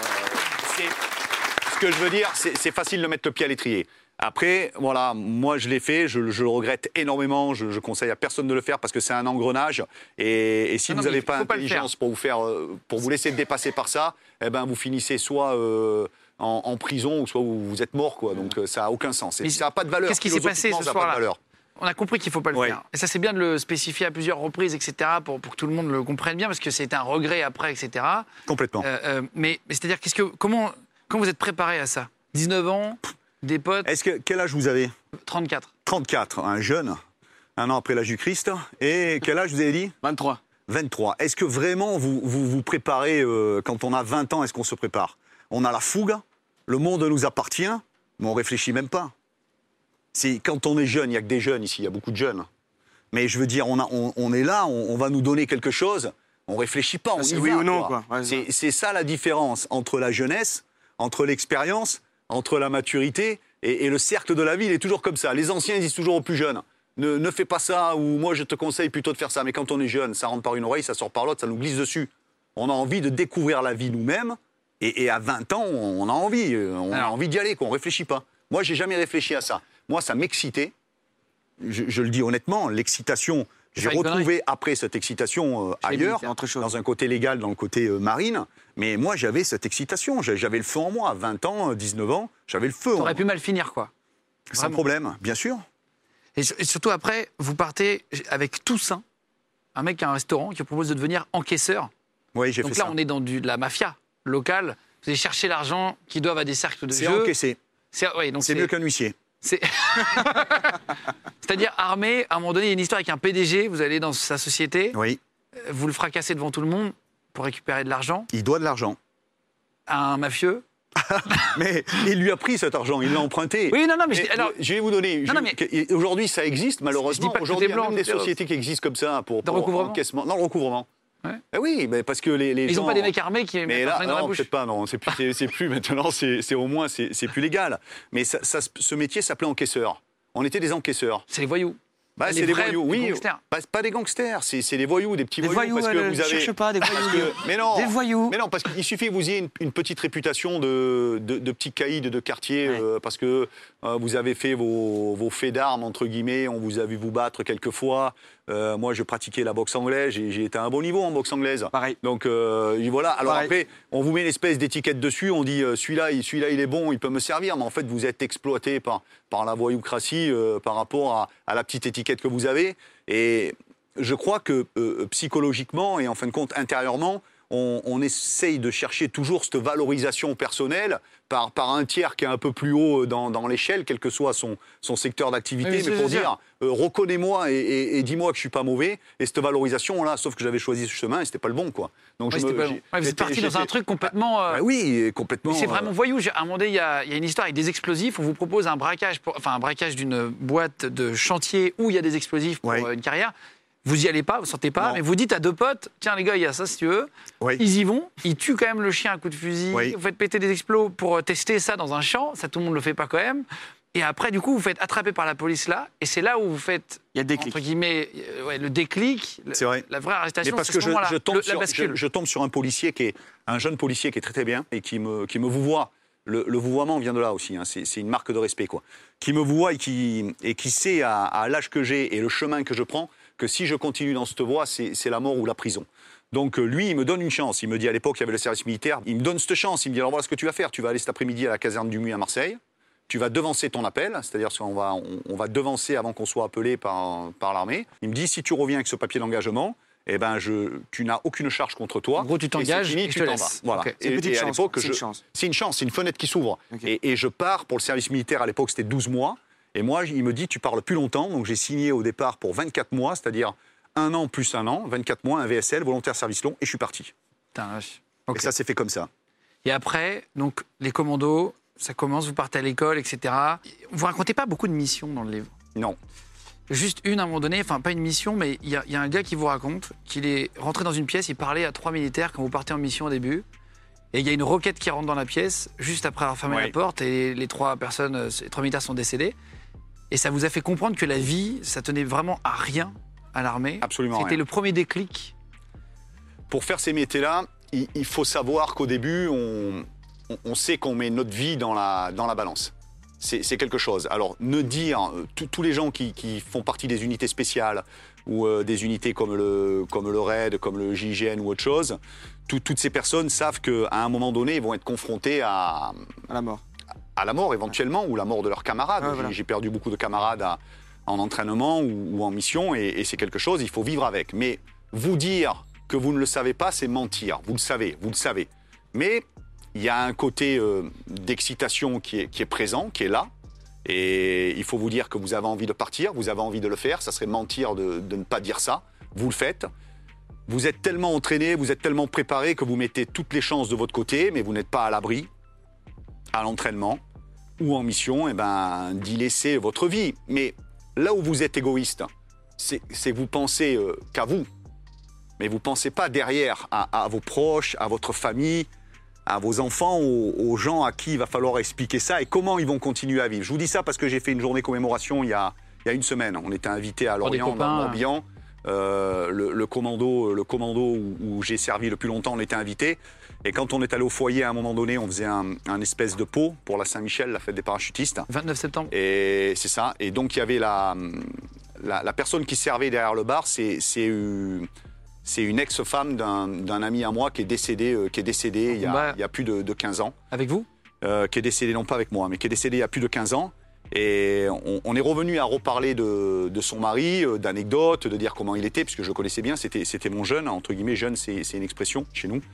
c'est, ce que je veux dire, c'est, c'est facile de mettre le pied à l'étrier. Après, voilà, moi je l'ai fait, je, je le regrette énormément, je, je conseille à personne de le faire parce que c'est un engrenage. Et, et si non, vous n'avez pas l'intelligence pour vous faire, pour vous laisser dépasser par ça, eh ben vous finissez soit euh, en, en prison ou soit vous, vous êtes mort, quoi. Donc ça n'a aucun sens. Et ça n'a pas de valeur. Qu'est-ce qui s'est passé ce soir-là ? On a compris qu'il ne faut pas le ouais. faire. Et ça, c'est bien de le spécifier à plusieurs reprises, et cetera, pour, pour que tout le monde le comprenne bien, parce que c'est un regret après, et cetera. Complètement. Euh, euh, mais, mais c'est-à-dire, qu'est-ce que, comment, comment vous êtes préparé à ça ? dix-neuf ans, des potes. Est-ce que, quel âge vous avez ? trente-quatre. trente-quatre, un jeune, un an après l'âge du Christ. Et quel âge vous avez dit ? vingt-trois. vingt-trois. Est-ce que vraiment vous vous, vous préparez, euh, quand on a vingt ans, est-ce qu'on se prépare ? On a la fougue, le monde nous appartient, mais on ne réfléchit même pas. C'est, quand on est jeune, il n'y a que des jeunes ici, il y a beaucoup de jeunes. Mais je veux dire, on, a, on, on est là, on, on va nous donner quelque chose, on ne réfléchit pas, on c'est y oui va. Ou non, quoi. Quoi. Ouais, c'est, c'est ça la différence entre la jeunesse, entre l'expérience, entre la maturité et, et le cercle de la vie, il est toujours comme ça. Les anciens disent toujours aux plus jeunes, ne, ne fais pas ça, ou moi je te conseille plutôt de faire ça. Mais quand on est jeune, ça rentre par une oreille, ça sort par l'autre, ça nous glisse dessus. On a envie de découvrir la vie nous-mêmes, et, et à vingt ans, on a envie, on Alors. a envie d'y aller, qu'on ne réfléchit pas. Moi, je n'ai jamais réfléchi à ça. Moi, ça m'excitait. Je, je le dis honnêtement, l'excitation, j'ai retrouvé après cette excitation euh, ailleurs, dans un côté légal, dans le côté euh, marine. Mais moi, j'avais cette excitation. J'avais le feu en moi. À vingt ans, dix-neuf ans, j'avais le feu. Ça aurait pu mal finir, quoi. Sans Vraiment. problème, bien sûr. Et, et surtout, après, vous partez avec Toussaint, un mec qui a un restaurant qui propose de devenir encaisseur. Oui, j'ai Donc fait là, ça. on est dans du, de la mafia locale. Vous allez chercher l'argent qui doivent à des cercles de c'est jeu. Encaissé. C'est encaissé. Ouais, c'est mieux qu'un huissier. C'est... C'est-à-dire armé, à un moment donné, il y a une histoire avec un P D G, vous allez dans sa société, oui. vous le fracassez devant tout le monde pour récupérer de l'argent. Il doit de l'argent. À un mafieux. Mais il lui a pris cet argent, il l'a emprunté. Oui, non, non, mais... Je, alors, je vais vous donner... Non, non, mais... Aujourd'hui, ça existe, malheureusement. Je dis pas aujourd'hui, il y a blanc, même des sociétés qui existent comme ça pour... Dans le recouvrement encaissement. Non, le recouvrement. Ouais. Eh oui, mais parce que les, les Ils gens... n'ont pas des mecs armés qui mais mettent là, dans non, la bouche. Peut-être pas, non. C'est plus, c'est, c'est plus maintenant, c'est, c'est au moins, c'est, c'est plus légal. Mais ça, ça, ce métier s'appelait encaisseur. On était des encaisseurs. C'est les voyous. Bah, les c'est des voyous, oui. Gangsters. Pas, pas des gangsters, c'est, c'est des voyous, des petits des voyous. voyous parce que elle, vous avez... cherche pas, des voyous. Que... Mais non, des voyous. Mais non, parce qu'il suffit que vous ayez une, une petite réputation de, de, de petits caïds de quartier, ouais. euh, parce que euh, vous avez fait vos, vos faits d'armes, entre guillemets, on vous a vu vous battre quelques fois. Euh, moi, je pratiquais la boxe anglaise, j'ai, j'ai été à un bon niveau en boxe anglaise. Pareil. Donc euh, voilà, alors Pareil. Après, on vous met une espèce d'étiquette dessus, on dit euh, celui-là, il, celui-là, il est bon, il peut me servir, mais en fait, vous êtes exploité par, par la voyoucratie euh, par rapport à, à la petite étiquette que vous avez. Et je crois que euh, psychologiquement et en fin de compte intérieurement, on, on essaye de chercher toujours cette valorisation personnelle par, par un tiers qui est un peu plus haut dans, dans l'échelle, quel que soit son, son secteur d'activité, mais, mais pour dire euh, reconnais-moi et, et, et dis-moi que je suis pas mauvais. Et cette valorisation-là, sauf que j'avais choisi ce chemin et c'était pas le bon, quoi. Donc ouais, je me, pas bon. ouais, vous êtes parti dans un truc complètement. Euh... Bah oui, complètement. Mais c'est vraiment voyou. À un moment donné, il y, a, il y a une histoire avec des explosifs. On vous propose un braquage, pour, enfin un braquage d'une boîte de chantier où il y a des explosifs pour ouais. une carrière. Vous y allez pas, vous sortez pas, Non. mais vous dites à deux potes, tiens les gars, il y a ça si tu veux. Oui. Ils y vont, ils tuent quand même le chien à coup de fusil, Oui. vous faites péter des explos pour tester ça dans un champ, ça tout le monde le fait pas quand même. Et après, du coup, vous faites attraper par la police là, et c'est là où vous faites, Il y a des clics. entre guillemets, euh, ouais, le déclic, le- C'est vrai. la vraie Mais arrestation, parce c'est que ce je, moment-là, je tombe le- la sur, bascule. je, je tombe sur un policier qui est un jeune policier qui est très très bien et qui me, qui me vouvoie. Le, le vouvoiement vient de là aussi, hein. c'est, c'est une marque de respect, quoi. Qui me vouvoie et qui, et qui sait à, à l'âge que j'ai et le chemin que je prends que si je continue dans cette voie, c'est, c'est la mort ou la prison. Donc euh, lui, il me donne une chance. Il me dit à l'époque, il y avait le service militaire, il me donne cette chance. Il me dit alors voilà ce que tu vas faire. Tu vas aller cet après-midi à la caserne du Muy à Marseille. Tu vas devancer ton appel, c'est-à-dire qu'on va, on, on va devancer avant qu'on soit appelé par, par l'armée. Il me dit si tu reviens avec ce papier d'engagement, eh ben je, tu n'as aucune charge contre toi. En gros, tu t'engages et c'est fini, et je tu te t'en laisse. vas. Voilà. Ok. C'est une Et- petite et à chance, l'époque, c'est une je- chance. c'est une chance, c'est une fenêtre qui s'ouvre. Ok. Et, et je pars pour le service militaire. À l'époque, c'était douze mois. Et moi, il me dit tu pars le plus longtemps. Donc j'ai signé au départ pour vingt-quatre mois, c'est-à-dire un an plus un an, vingt-quatre mois, un V S L, volontaire service long, et je suis parti. Putain, la vache. Ok. Et ça s'est fait comme ça. Et après, donc, les commandos, ça commence, vous partez à l'école, et cetera. Vous racontez pas beaucoup de missions dans le livre. Non. Juste une à un moment donné, enfin pas une mission, mais il y, a- il y a un gars qui vous raconte qu'il est rentré dans une pièce, il parlait à trois militaires quand vous partez en mission au début. Et il y a une roquette qui rentre dans la pièce, juste après avoir fermé Ouais. la porte, et les trois personnes, euh, les trois militaires sont décédés. Et ça vous a fait comprendre que la vie, ça tenait vraiment à rien à l'armée. Absolument C'était rien. le premier déclic. Pour faire ces métiers-là, il, il faut savoir qu'au début, on, on- on sait qu'on met notre vie dans la, dans la balance. C'est c'est quelque chose. Alors, ne dire, euh, tous- tous les gens qui, qui font partie des unités spéciales ou euh, des unités comme le, comme le RAID, comme le J I G N ou autre chose, tout- toutes ces personnes savent qu'à un moment donné, ils vont être confrontés à, À la mort. à la mort éventuellement, ou la mort de leurs camarades. Ouais, J'ai- voilà. J'ai perdu beaucoup de camarades à- en entraînement ou, ou en mission, et, et c'est quelque chose, il faut vivre avec. Mais vous dire que vous ne le savez pas, c'est mentir. Vous le savez, vous le savez. Mais il y a un côté euh, d'excitation qui est, qui est présent, qui est là. Et il faut vous dire que vous avez envie de partir, vous avez envie de le faire. Ça serait mentir de, de ne pas dire ça. Vous le faites. Vous êtes tellement entraîné, vous êtes tellement préparé que vous mettez toutes les chances de votre côté, mais vous n'êtes pas à l'abri, à l'entraînement ou en mission, eh ben, d'y laisser votre vie. Mais là où vous êtes égoïste, c'est c'est que vous pensez euh, qu'à vous. Mais vous ne pensez pas derrière à, à vos proches, à votre famille, à vos enfants, aux, aux gens à qui il va falloir expliquer ça et comment ils vont continuer à vivre. Je vous dis ça parce que j'ai fait une journée commémoration il y a, il y a une semaine. On était invité à Pour des Lorient, dans copains, le Morbihan. Euh, le, le commando, le commando où, où j'ai servi le plus longtemps, on était invité. Et quand on est allé au foyer, à un moment donné, on faisait un, un espèce de pot pour la Saint-Michel, la fête des parachutistes. vingt-neuf septembre. Et c'est ça. Et donc, il y avait la, la, la personne qui servait derrière le bar, c'est c'est une, c'est une ex-femme d'un d'un ami à moi qui est décédé, euh, qui est décédé il y, Bah. a, il y a plus de, de quinze ans. Avec vous? Euh, qui est décédé, non pas avec moi, mais qui est décédé il y a plus de quinze ans. Et on, on est revenu à reparler de, de son mari, euh, d'anecdotes, de dire comment il était, puisque je le connaissais bien, c'était c'était mon jeune, entre guillemets, jeune, c'est c'est une expression chez nous.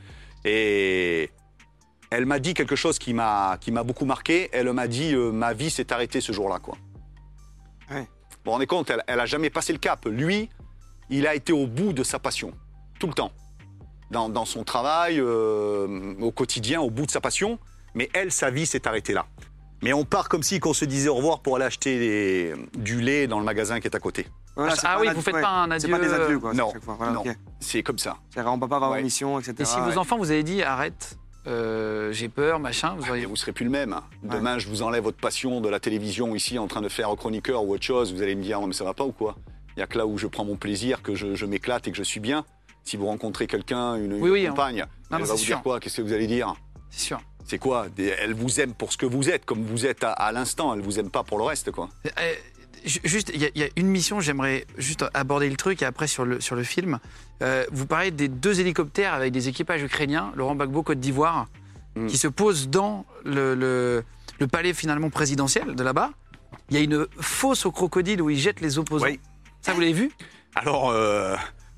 Et elle m'a dit quelque chose qui m'a qui m'a beaucoup marqué. Elle m'a dit euh, ma vie s'est arrêtée ce jour-là, quoi. Ouais. Vous vous rendez compte, elle, elle a jamais passé le cap. Lui, il a été au bout de sa passion, tout le temps. Dans, dans son travail, euh, au quotidien, au bout de sa passion. Mais elle, sa vie s'est arrêtée là. Mais on part comme si qu'on se disait au revoir pour aller acheter des- du lait dans le magasin qui est à côté. Voilà, Ah, c'est ah pas oui, un vous ad- faites ouais, pas un C'est pas adieu, des euh, adieux, quoi. non, chaque fois. Voilà, non. ok. C'est comme ça. C'est-à-dire, on peut pas avoir Ouais. une mission, et cetera. Et si ouais. vos enfants vous avez dit arrête, euh, j'ai peur, machin, vous Et auriez. vous serez plus le même. Demain, je vous enlève votre passion de la télévision ici en train de faire chroniqueur ou autre chose. Vous allez me dire, non mais ça va pas ou quoi? Il y a que là où je prends mon plaisir, que je, je m'éclate et que je suis bien. Si vous rencontrez quelqu'un, une, une Oui, oui, compagne, Non, elle mais va c'est vous sûr. dire quoi? Qu'est-ce que vous allez dire? C'est sûr. C'est quoi? Des- Elle vous aime pour ce que vous êtes, comme vous êtes à, à l'instant. Elle vous aime pas pour le reste, quoi. Euh, ju- Juste, il y, a- il y a une mission, j'aimerais juste aborder le truc et après sur le, sur le film. Euh, vous parlez des deux hélicoptères avec des équipages ukrainiens, Laurent Gbagbo, Côte d'Ivoire, Mm. qui se posent dans le, le- le palais finalement présidentiel de là-bas. Il y a une fosse au crocodile où ils jettent les opposants. Oui. Ça, vous l'avez vu? Alors, euh,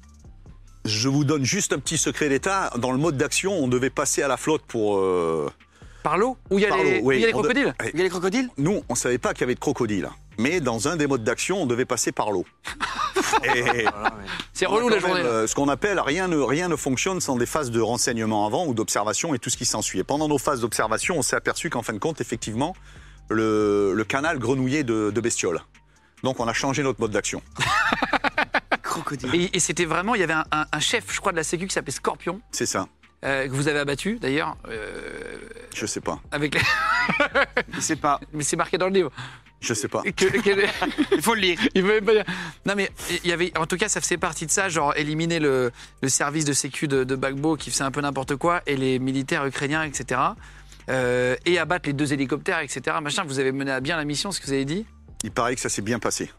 je vous donne juste un petit secret d'État. Dans le mode d'action, on devait passer à la flotte pour... euh, Par l'eau? Où il y a par les, l'eau, où oui. il y a les On de- crocodiles? Il y a les crocodiles? Nous, on savait pas qu'il y avait de crocodiles. Mais dans un des modes d'action, on devait passer par l'eau. Et Voilà, ouais. C'est on a relou la quand même, journée. là. euh, ce qu'on appelle, rien ne, rien ne fonctionne sans des phases de renseignement avant ou d'observation et tout ce qui s'ensuit. Et pendant nos phases d'observation, on s'est aperçu qu'en fin de compte, effectivement, le, le canal grenouillait de, de bestioles. Donc on a changé notre mode d'action. Crocodile. Et, et c'était vraiment, il y avait un, un- un chef, je crois, de la Sécu qui s'appelait Scorpion, C'est ça. euh, que vous avez abattu d'ailleurs. euh, Je sais pas. avec les... Je sais pas. Mais c'est marqué dans le livre. Je sais pas. Que- que- Il faut le lire. Il veut même pas dire. Non mais il y avait, en tout cas, ça faisait partie de ça, genre éliminer le, le service de sécu de, de Gbagbo qui faisait un peu n'importe quoi et les militaires ukrainiens, et cetera. Euh, et abattre les deux hélicoptères, et cetera. Machin, vous avez mené à bien la mission, ce que vous avez dit. Il paraît que ça s'est bien passé.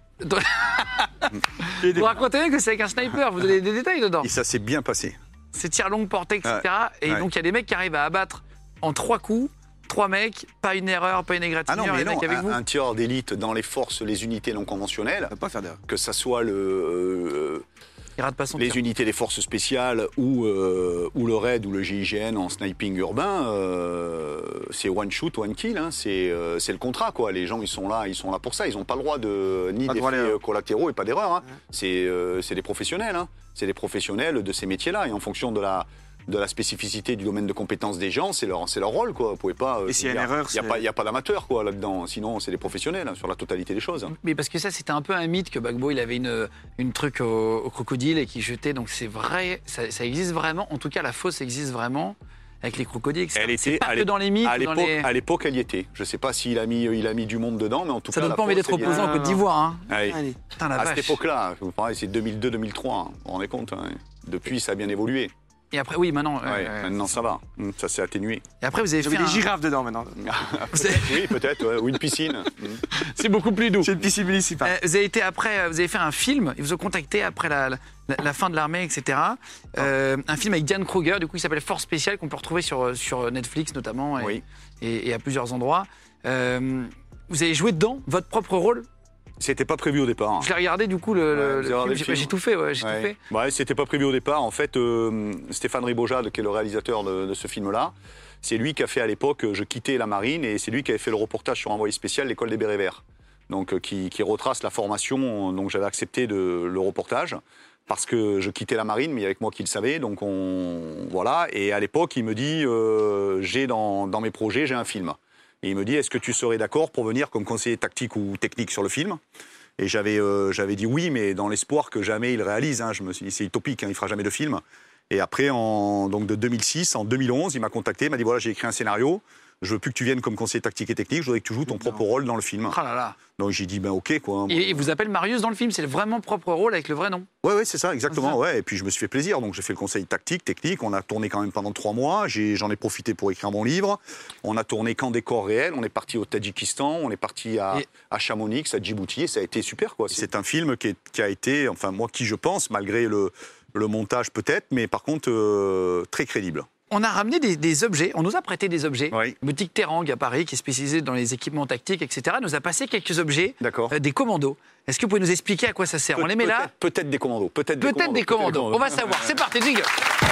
Vous racontez que c'est avec un sniper, vous donnez des détails dedans. Et ça s'est bien passé. C'est tir longue portée, et cetera. Et Ouais. donc il y a des mecs qui arrivent à abattre en trois coups, trois mecs, pas une erreur, pas une Ah égratignure, non, mais les non, mecs avec un, vous. un tireur d'élite dans les forces, les unités non conventionnelles, On va pas faire d'erreur. que ça soit le, euh, Il rate pas son les tir. unités des forces spéciales ou, euh, ou le raid ou le G I G N en sniping urbain, euh, c'est one shoot, one kill. Hein, c'est euh, c'est le contrat, quoi. Les gens, ils sont là, ils sont là pour ça. Ils n'ont pas le droit de ni Pas de droit à d'effets l'erreur. collatéraux et pas d'erreur. Hein. C'est euh, c'est des professionnels. Hein. C'est des professionnels de ces métiers-là. Et en fonction de la de la spécificité du domaine de compétences des gens, c'est leur, c'est leur rôle, quoi. Vous pouvez pas. euh, Et s'il y a une dire- erreur, il y a c'est- pas, il y a pas d'amateur, quoi, là-dedans. Sinon, c'est des professionnels hein, sur la totalité des choses. hein. Mais parce que ça, c'était un peu un mythe que Gbagbo, il avait une, une truc au, au crocodile et qu'il jetait. Donc c'est vrai, ça, ça existe vraiment. En tout cas, la fosse existe vraiment avec les crocodiles, et cetera. Elle C'est était pas à que l'ép- dans les mythes À ou dans l'époque, les... à l'époque, elle y était. Je sais pas s'il a mis, il a mis du monde dedans, mais en tout Ça cas. donne la pas envie fosse, d'être elle y opposant en Ah, Côte non. d'Ivoire. Hein. Allez. Allez. Putain, la À cette vache. époque-là, vous parlez, c'est deux mille deux deux mille trois, hein, vous vous rendez compte hein. Depuis, ça a bien évolué. Et après, oui, maintenant. Ouais, ouais, ouais. maintenant, ça va. Hum, Ça s'est atténué. Et après, vous avez J'ai fait mis des un... girafes dedans maintenant. vous avez- Oui, peut-être, ouais, ou une piscine. Hum. C'est beaucoup plus doux. C'est une piscine municipale. Euh, vous avez été après, euh, vous avez fait un film. Ils vous ont contacté après la, la, la fin de l'armée, et cetera. Euh, un film avec Diane Kruger, du coup, il s'appelle Force Spéciale, qu'on peut retrouver sur sur Netflix notamment et, Oui. et, et à plusieurs endroits. Euh, vous avez joué dedans, votre propre rôle. C'était pas prévu au départ. hein. Je l'ai regardé, du coup, le, Ouais, le- vous le avez film. regardé le J'ai film j'ai tout fait, ouais, j'ai Ouais. tout fait. Ouais, c'était pas prévu au départ. En fait, euh, Stéphane Ribojade, qui est le réalisateur de, de ce film-là, c'est lui qui a fait à l'époque, je quittais la marine, et c'est lui qui avait fait le reportage sur Envoyé spécial, l'école des Bérets Verts. Donc, euh, qui, qui retrace la formation. Donc, j'avais accepté de, le reportage parce que je quittais la marine, mais il y avait que moi qui le savais. Donc, on, voilà. Et à l'époque, il me dit, euh, j'ai dans, dans mes projets, j'ai un film. Et il me dit, est-ce que tu serais d'accord pour venir comme conseiller tactique ou technique sur le film ? Et j'avais euh, j'avais dit oui, mais dans l'espoir que jamais il réalise. Hein. Je me suis dit, c'est utopique, hein, il fera jamais de film. Et après, en, donc de deux mille six, en deux mille onze, il m'a contacté, il m'a dit voilà, j'ai écrit un scénario. Je veux plus que tu viennes comme conseiller tactique et technique. Je voudrais que tu joues ton propre rôle dans le film. Oh là là. Donc j'ai dit ben ok quoi. Et il vous appelle Marius dans le film, c'est le vraiment propre rôle avec le vrai nom. Ouais, ouais, c'est ça, exactement. C'est ça. Ouais. Et puis je me suis fait plaisir. Donc j'ai fait le conseil tactique, technique. On a tourné quand même pendant trois mois. J'ai- J'en ai, profité pour écrire mon livre. On a tourné qu'en décor réel. On est parti au Tadjikistan. On est parti à, Et- à Chamonix, à Djibouti. Et ça a été super, quoi. C'est un film qui, est- qui a été, enfin moi qui je pense, malgré le, le montage peut-être, mais par contre euh, très crédible. On a ramené des, des objets, on nous a prêté des objets. Oui. Boutique Terang à Paris, qui est spécialisée dans les équipements tactiques, et cetera, nous a passé quelques objets, D'accord. euh, des commandos. Est-ce que vous pouvez nous expliquer à quoi ça sert? On les met là. Peut-être peut-être des commandos. Peut-être des Peut-être des commandos. On va savoir. C'est parti, jingle.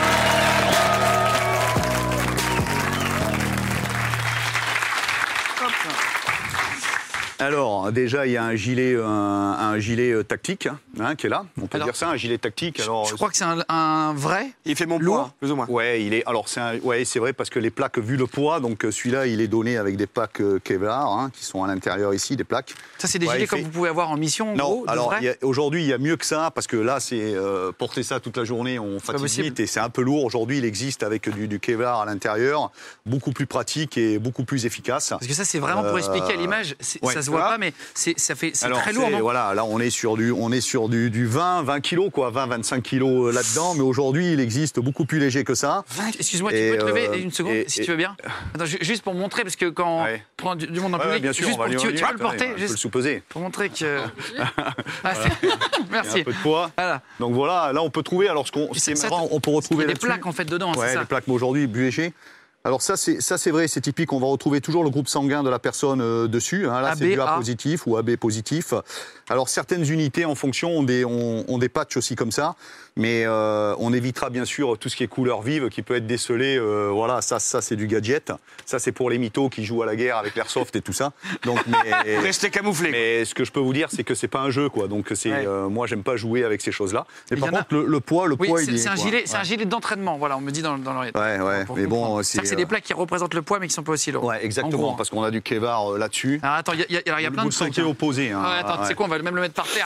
Alors, déjà, il y a un gilet, un, un gilet euh, tactique hein, qui est là. On peut Alors, dire ça, un gilet tactique. Alors, Je crois que c'est un, un vrai. Il fait mon Lourd. poids, plus ou moins. Ouais, il est. Alors, c'est un- ouais, c'est vrai parce que les plaques, vu le poids, donc euh, celui-là, il est donné avec des plaques euh, Kevlar hein, qui sont à l'intérieur ici, des plaques. Ça, c'est des Ouais, gilets il comme fait- vous pouvez avoir en mission, en Non, gros, de alors vrai. il y a- aujourd'hui, il y a mieux que ça parce que là, c'est euh, porter ça toute la journée, on pas fatigue possible. vite et c'est un peu lourd. Aujourd'hui, il existe avec du, du Kevlar à l'intérieur, beaucoup plus pratique et beaucoup plus efficace. Parce que ça, c'est vraiment pour Euh, expliquer à l'image. C'est- ouais. Ça se voit Voilà. pas, mais c'est ça fait c'est Alors, très lourd, c'est- non? Voilà, là on est sur du, on est sur du, du vingt, vingt kilos quoi, vingt, vingt-cinq kilos là-dedans. Mais aujourd'hui, il existe beaucoup plus léger que ça. Excuse-moi, tu Et, peux te lever euh, une seconde, et- si et- tu veux bien. Attends, ju- juste pour montrer, parce que quand Ouais. on prend du, du monde en Ouais, public, bien sûr, juste on va pour, lui- tu, on va tu lui- peux le porter, on peut juste le sous-peser. pour montrer que. Ah, c'est- Il y a Merci. un peu de poids. Voilà. Donc voilà, là on peut trouver. Alors ce qu'on, Et ce qui est ça- marrant, ça- on peut Il y retrouver a des là-dessus- plaques en fait dedans, hein, Ouais, c'est ça. les plaques, mais aujourd'hui, B U G. Alors ça, c'est ça, c'est vrai, c'est typique. On va retrouver toujours le groupe sanguin de la personne euh, dessus. hein. Là, A B, c'est du A A. positif ou A B positif. Alors certaines unités, en fonction, ont des, ont, ont des patchs aussi comme ça. Mais euh, on évitera bien sûr tout ce qui est couleur vive, qui peut être décelé. euh, voilà, ça, ça c'est du gadget. Ça, c'est pour les mythos qui jouent à la guerre avec l'airsoft et tout ça. Donc, mais, Restez camouflés. mais ce que je peux vous dire, c'est que c'est pas un jeu, quoi. Donc c'est, Ouais. euh, moi, j'aime pas jouer avec ces choses-là. Mais Il par y en a- contre, le, le poids, le Oui, poids, c'est il est. c'est un quoi. gilet, c'est un Ouais. gilet d'entraînement. Voilà, on me dit dans, dans l'oreillette. Ouais, ouais. Pour Mais bon, comprendre. c'est. C'est-à-dire que c'est des plaques qui représentent le poids, mais qui sont pas aussi lourds. Ouais, exactement, En gros, hein. parce qu'on a du Kevlar euh, là-dessus. Alors attends, il y a, il y a- alors, il y a plein Vous de le trucs. sentez hein. opposé. Hein. Ouais, attends, tu sais Ouais. quoi, on va même le mettre par terre.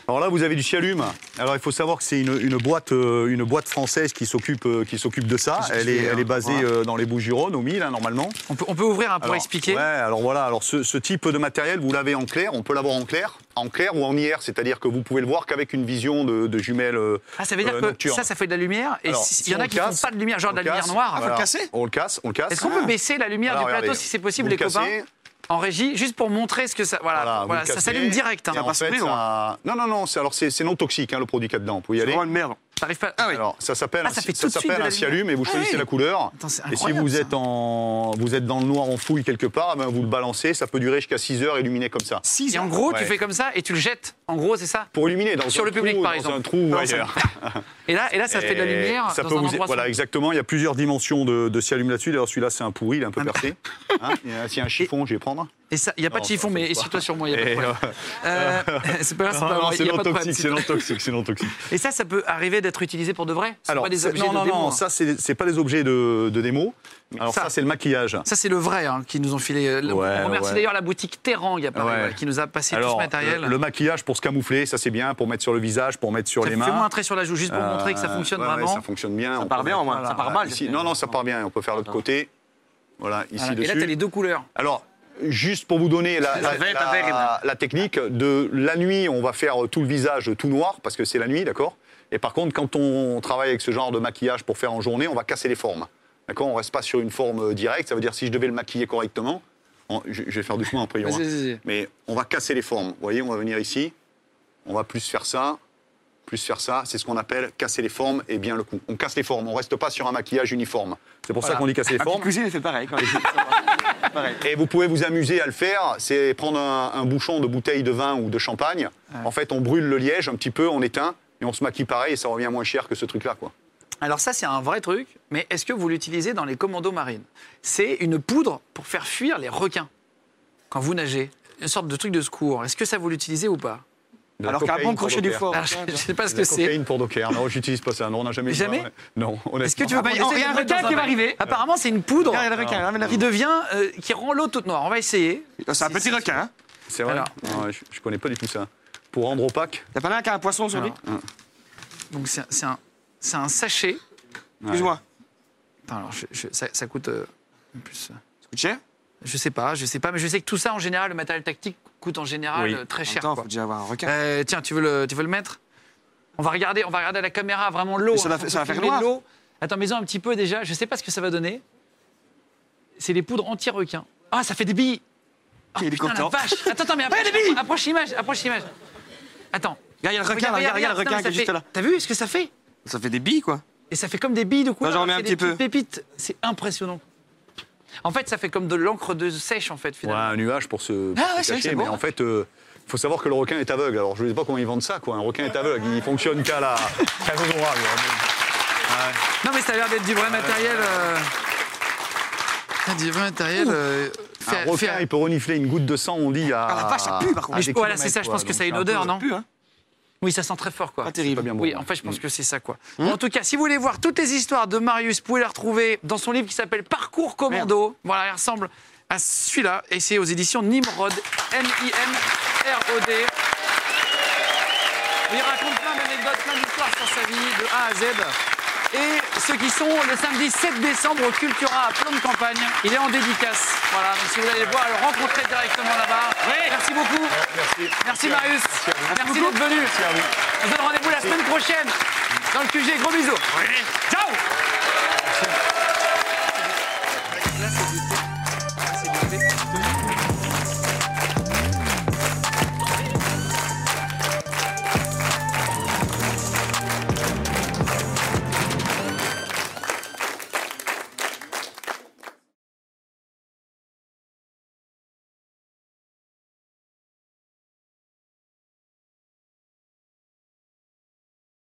Alors là, vous avez du Cialume. Alors il faut savoir que c'est une, une, boîte, euh, une boîte française qui s'occupe euh, qui s'occupe de ça. Elle est, elle est basée voilà. euh, dans les Bouches-du-Rhône, au Mille, hein, normalement. On peut, on peut ouvrir hein, pour alors, expliquer. Ouais, alors voilà. Alors ce, ce type de matériel, vous l'avez en clair. On peut l'avoir en clair, en clair ou en I R. C'est-à-dire que vous pouvez le voir qu'avec une vision de, de jumelles euh, Ah, ça veut dire euh, que nocturne. ça, ça fait de la lumière. Et Alors, il si y en a on qui casse, font pas de lumière, genre de la on lumière casse, noire. Ah, faut le casser. On le casse, on le casse. Est-ce qu'on peut baisser la lumière Alors, du plateau regardez, si c'est possible, vous les le copains cassez. En régie, juste pour montrer ce que ça. Voilà, Voilà, voilà, vous ça le s'allume cassez. direct. Hein. Et en pas fait, souffler, ça... Non, non, non, c'est, alors c'est, c'est non toxique, hein, le produit qu'il y a dedans. Vous pouvez y C'est aller. vraiment une merde. T'arrives pas. Ah oui. Alors, ça s'appelle Ah, un, ça fait ça tout de suite s'appelle de la un cialume et vous lumière. choisissez Ah oui. la couleur. Attends, c'est Et si incroyable, vous ça. êtes, en, vous êtes dans le noir en fouille quelque part, ben vous le balancez, ça peut durer jusqu'à six heures illuminé comme ça. Et en gros, tu Ouais. fais comme ça et tu le jettes. En gros, c'est ça. Pour illuminer dans Sur un le public, trou, par dans exemple. un trou Non, ailleurs. Et là, et là, ça fait de la Et lumière ça dans peut un vous- endroit. Voilà, sombre. exactement. Il y a plusieurs dimensions de, de cialume là-dessus. D'ailleurs, celui-là, c'est un pourri, il est un peu Ah, percé. Hein, il y a, s'il y a un chiffon, je vais prendre. Et ça, il n'y a pas de Non, chiffon, ça, mais ça, essuie-toi sur moi, il n'y a pas de Et, problème. Euh, c'est pas grave, c'est Non, pas non, grave, c'est il y a non pas de problème. toxique, c'est non toxique, c'est non toxique. Et ça, ça peut arriver d'être utilisé pour de vrai. C'est Alors, pas des c'est- objets non, de non, démo, non, hein. ça, c'est, c'est pas des objets de, de démo. Alors, ça- ça, c'est le maquillage. Ça, c'est le vrai hein, qui nous ont filé. Ouais, On remercie ouais. d'ailleurs la boutique Terrang, il y a Paris, Ouais. voilà, qui nous a passé Alors, tout ce matériel. le, le maquillage pour se camoufler, ça c'est bien, pour mettre sur le visage, pour mettre sur Ça les fait- mains. Fais-moi un trait sur la joue, juste pour Euh, montrer que ça fonctionne ouais, ouais, vraiment. ça fonctionne bien. Ça On part peut bien, mettre- au moins. voilà, Ça part voilà, mal. Ici, non, non, ça part bien. On peut faire l'autre côté. Voilà, ici Voilà. Et dessus. là, tu as les deux couleurs. Alors, juste pour vous donner la, la, va être la- terrible. la technique, de la nuit, on va faire tout le visage tout noir, parce que c'est la nuit, d'accord. Et par contre, quand on travaille avec ce genre de maquillage pour faire en journée, on va casser les formes. D'accord. On ne reste pas sur une forme directe. Ça veut dire si je devais le maquiller correctement, en- je, je vais faire doucement après. Vas-y, vas-y. Mais on va casser les formes. Vous voyez, on va venir ici, on va plus faire ça, plus faire ça. C'est ce qu'on appelle casser les formes et bien le coup. On casse les formes, on ne reste pas sur un maquillage uniforme. C'est pour Voilà. ça qu'on dit casser les Un petit formes. cuisine, il fait pareil. Quand pareil. Et vous pouvez vous amuser à le faire, c'est prendre un, un bouchon de bouteille de vin ou de champagne. En fait, on brûle le liège un petit peu, on éteint, et on se maquille pareil, et ça revient moins cher que ce truc-là, quoi. Alors ça, c'est un vrai truc, mais est-ce que vous l'utilisez dans les commandos marines? C'est une poudre pour faire fuir les requins quand vous nagez. Une sorte de truc de secours. Est-ce que ça, vous l'utilisez ou pas? De la Alors qu'un cocaïne bon pour crochet du Docker. fort. Alors, je ne sais pas ce De que la c'est. cocaïne pour Docker. Non, j'utilise pas ça. Non, on n'a jamais. Jamais Ouais. Non, honnêtement. Est-ce que tu veux Ah bah, qu'on il y a essaie un de mettre requin dans qui va bac arriver. Apparemment, c'est une poudre Regarde, il y a le requin, ramène la qui devient, euh, qui rend l'eau toute noire. On va essayer. C'est un petit requin. Hein. C'est vrai. Alors. Non, je, je connais pas du tout ça. Pour rendre opaque. T'as pas là qu'un poisson sur lui? Alors. Donc c'est c'est un, c'est un sachet. Excuse-moi. Attends, alors je- je- ça, ça coûte euh, en plus. euh, Ça coûte cher? Je sais pas, je sais pas, mais je sais que tout ça en général, le matériel tactique coûte en général Oui. euh, très En même cher. temps, quoi. faut déjà avoir un requin. Euh, tiens, tu veux le, tu veux le mettre? On va regarder, on va regarder à la caméra vraiment l'eau. Mais ça va hein, fa- on ça peut va faire filmer noir. de l'eau. Attends, mets-en un petit peu déjà. Je sais pas ce que ça va donner. C'est des poudres anti-requins. Ah, ça fait des billes. Ah, Il est putain, la content. vache. Attends, attends, mais approche, approche l'image, approche l'image. Attends. Regarde, il y a le requin, là, regarde, regarde le Non, requin mais qui est ça juste fait- là. T'as vu ce que ça fait? Ça fait des billes, quoi. Et ça fait comme des billes de couleur. j'en remets ça un fait petit des peu. petites pépites. C'est impressionnant. En fait, ça fait comme de l'encre de sèche, en fait, Ouais, finalement. un nuage pour se, pour Ah ouais, se c'est vrai, cacher. c'est Mais bon. en fait, il faut savoir que le requin est aveugle. Alors, je ne sais pas comment ils vendent ça, quoi. Un requin est aveugle. Il fonctionne qu'à la. qu'à l'odorat, lui. Non, mais ça a l'air d'être du vrai matériel. euh, ah, du vrai matériel. euh, fait- Un requin, fait- il peut renifler une goutte de sang, on dit, à. Ah, la vache, ça pue, par contre. à Mais des je- voilà, c'est kilomètres, ça, je quoi. pense que ça a Donc, une c'est un peu- odeur, non Plus, hein. Oui, ça sent très fort, quoi. Pas terrible. pas bien bon. Oui, en fait, je pense que c'est ça, quoi. En tout cas, si vous voulez voir toutes les histoires de Marius, vous pouvez les retrouver dans son livre qui s'appelle Parcours Commando. Voilà, il ressemble à celui-là, et c'est aux éditions Nimrod, N I M R O D. Il raconte plein d'anecdotes, plein d'histoires sur sa vie, de A à Z. Et ceux qui sont le samedi sept décembre au Cultura à Plan de Campagne, il est en dédicace. Voilà, donc si vous voulez aller voir, le rencontrer directement là-bas. Merci beaucoup. Merci. Merci Marius. Merci d'être venu. Merci à vous. On se donne rendez-vous la semaine prochaine dans le Q G. Gros bisous. Ciao.